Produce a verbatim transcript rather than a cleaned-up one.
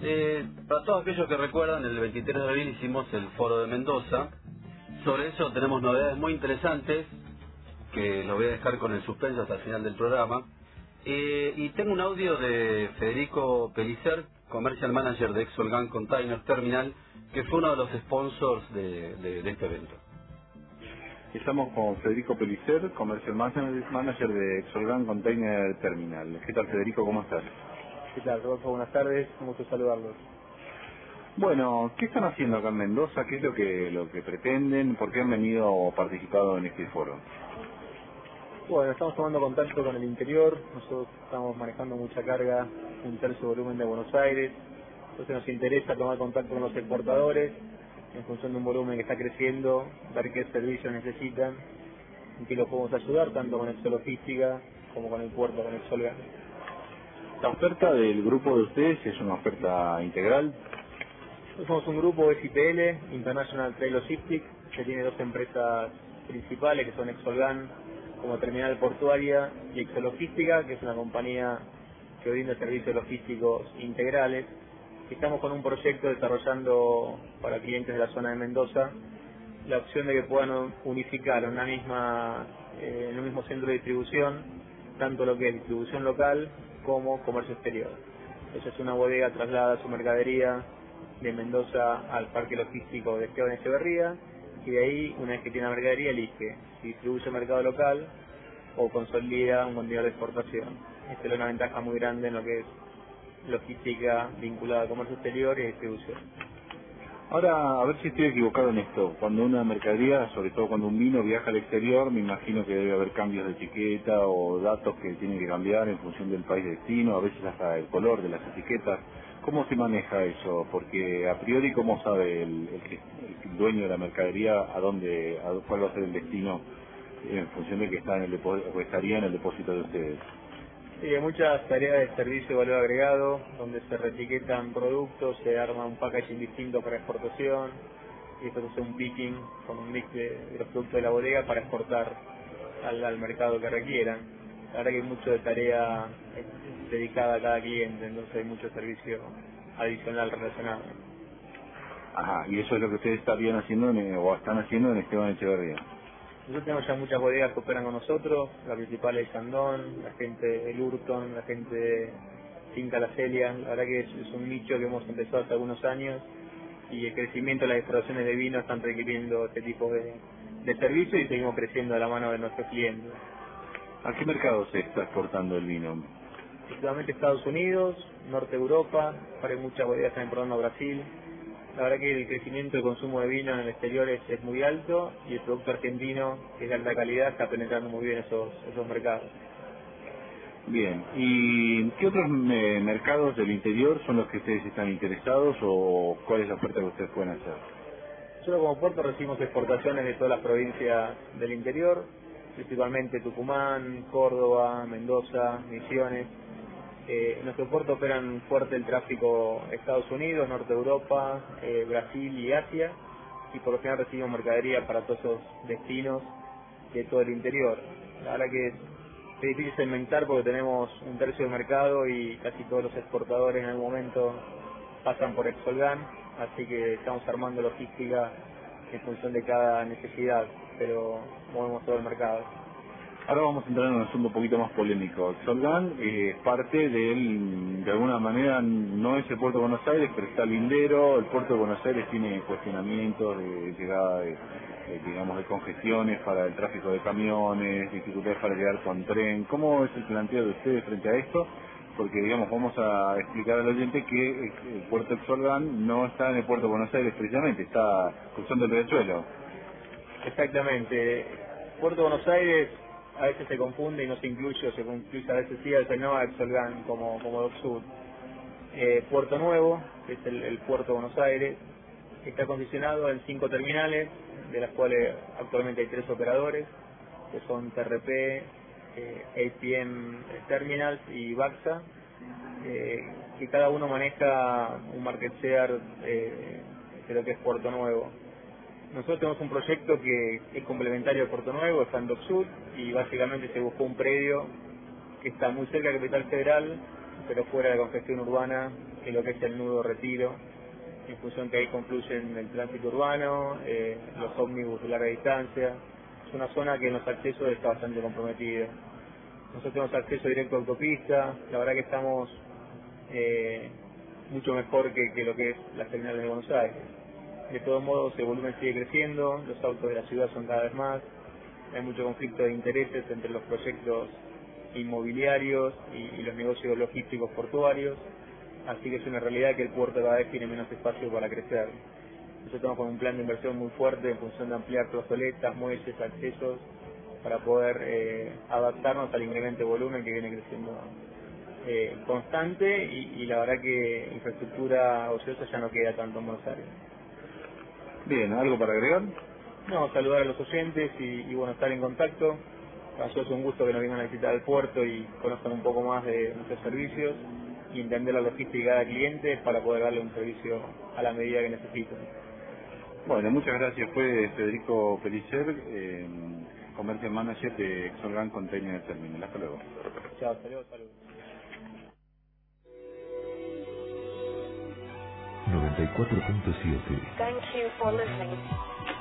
Eh, para todos aquellos que recuerdan, el veintitrés de abril hicimos el Foro de Mendoza. Sobre eso tenemos novedades muy interesantes, que lo voy a dejar con el suspenso hasta el final del programa. Eh, y tengo un audio de Federico Pellicer, Commercial Manager de Exolgan Container Terminal, que fue uno de los sponsors de, de, de este evento. Estamos con Federico Pellicer, Commercial Manager de Exolgan Container Terminal. ¿Qué tal, Federico? ¿Cómo estás? ¿Qué tal, Rodolfo? Buenas tardes, un gusto saludarlos. Bueno, ¿qué están haciendo acá en Mendoza? ¿Qué es lo que lo que pretenden? ¿Por qué han venido o participado en este foro? Bueno, estamos tomando contacto con el interior, nosotros estamos manejando mucha carga, un tercio volumen de Buenos Aires, entonces nos interesa tomar contacto con los exportadores, en función de un volumen que está creciendo, ver qué servicios necesitan, en qué los podemos ayudar, tanto con Exologística como con el puerto, con Exolgan. La oferta del grupo de ustedes es una oferta integral. Nosotros somos un grupo S I P L, International Trade Logistics, que tiene dos empresas principales, que son Exolgan como terminal portuaria y Exologística, que es una compañía que brinda servicios logísticos integrales. Estamos con un proyecto desarrollando para clientes de la zona de Mendoza la opción de que puedan unificar en una misma eh, en un mismo centro de distribución tanto lo que es distribución local como comercio exterior. Esa es una bodega, traslada su mercadería de Mendoza al parque logístico de Esteban Echeverría, y de ahí, una vez que tiene la mercadería, elige si distribuye mercado local o consolida un contenedor de exportación. Esta es una ventaja muy grande en lo que es logística vinculada a comercio exterior y distribución. Ahora, a ver si estoy equivocado en esto. Cuando una mercadería, sobre todo cuando un vino viaja al exterior, me imagino que debe haber cambios de etiqueta o datos que tienen que cambiar en función del país de destino, a veces hasta el color de las etiquetas. ¿Cómo se maneja eso? Porque a priori, ¿cómo sabe el, el, el dueño de la mercadería a dónde, a cuál va a ser el destino en función de que está en el depósito, o estaría en el depósito de ustedes? Sí, hay muchas tareas de servicio de valor agregado, donde se reetiquetan productos, se arma un packaging distinto para exportación, y esto se hace un picking con un mix de, de los productos de la bodega para exportar al, al mercado que requieran. La verdad que hay mucho de tarea dedicada a cada cliente, entonces hay mucho servicio adicional relacionado. Ajá, y eso es lo que ustedes estarían haciendo en, o están haciendo en Esteban Echeverría. Nosotros tenemos ya muchas bodegas que operan con nosotros, la principal es Sandón, la gente de Lurton, la gente de Finca La Celia. La verdad que es, es un nicho que hemos empezado hace algunos años, y el crecimiento de las exportaciones de vino están requiriendo este tipo de, de servicios, y seguimos creciendo a la mano de nuestros clientes. ¿A qué mercado se está exportando el vino? Principalmente Estados Unidos, Norte de Europa, ahora hay muchas bodegas que están importando a Brasil. La verdad que el crecimiento del consumo de vino en el exterior es, es muy alto, y el producto argentino, que es de alta calidad, está penetrando muy bien esos, esos mercados. Bien, ¿y qué otros eh, mercados del interior son los que ustedes están interesados, o cuál es la oferta que ustedes pueden hacer? Nosotros como puerto recibimos exportaciones de todas las provincias del interior, principalmente Tucumán, Córdoba, Mendoza, Misiones. Eh, en nuestro puerto operan fuerte el tráfico Estados Unidos, Norte de Europa, eh, Brasil y Asia, y por lo general recibimos mercadería para todos esos destinos de todo el interior. La verdad que es, es difícil segmentar porque tenemos un tercio del mercado y casi todos los exportadores en algún momento pasan por Exolgan, así que estamos armando logística en función de cada necesidad, pero movemos todo el mercado. Ahora vamos a entrar en un asunto un poquito más polémico. Exolgan es eh, parte del, de alguna manera, no es el puerto de Buenos Aires, pero está lindero. El puerto de Buenos Aires tiene cuestionamientos de llegada de, de, digamos, de congestiones para el tráfico de camiones, dificultades para llegar con tren. ¿Cómo es el planteo de ustedes frente a esto? Porque, digamos, vamos a explicar al oyente que el puerto de Exolgan no está en el puerto de Buenos Aires precisamente, está cruzando el riachuelo. Exactamente. Puerto de Buenos Aires a veces se confunde y no se incluye, o se incluye a veces sí, a veces no, a Exolgan como, como Dock Sud. Eh, Puerto Nuevo, que es el, el puerto de Buenos Aires, está condicionado en cinco terminales, de las cuales actualmente hay tres operadores, que son T R P, eh, A P M Terminals y Baxa, eh, que cada uno maneja un market share eh, de lo que es Puerto Nuevo. Nosotros tenemos un proyecto que es complementario de Puerto Nuevo, está en Dock Sud, y básicamente se buscó un predio que está muy cerca de Capital Federal, pero fuera de la congestión urbana en lo que es el nudo Retiro, en función que ahí confluyen el tránsito urbano, eh, los ómnibus de larga distancia. Es una zona que en los accesos está bastante comprometida. Nosotros tenemos acceso directo a autopista, la verdad que estamos eh, mucho mejor que, que lo que es las terminales de Buenos Aires. De todos modos el volumen sigue creciendo, los autos de la ciudad son cada vez más, hay mucho conflicto de intereses entre los proyectos inmobiliarios y, y los negocios logísticos portuarios, así que es una realidad que el puerto cada vez tiene menos espacio para crecer. Nosotros estamos con un plan de inversión muy fuerte en función de ampliar plazoletas, muelles, accesos, para poder eh, adaptarnos al incremento de volumen que viene creciendo eh, constante y, y la verdad que infraestructura ociosa ya no queda tanto en Buenos Aires. Bien, ¿algo para agregar? No, saludar a los oyentes y, y bueno, estar en contacto. Para nosotros es un gusto que nos vengan a visitar al puerto y conozcan un poco más de nuestros servicios y entender la logística de cada cliente para poder darle un servicio a la medida que necesiten. Bueno, muchas gracias. Fue Federico Pellicer, eh, Commercial Manager de Exolgan Container Terminal. Hasta luego. Chao, saludos, saludos. noventa y cuatro punto siete. Thank you for listening.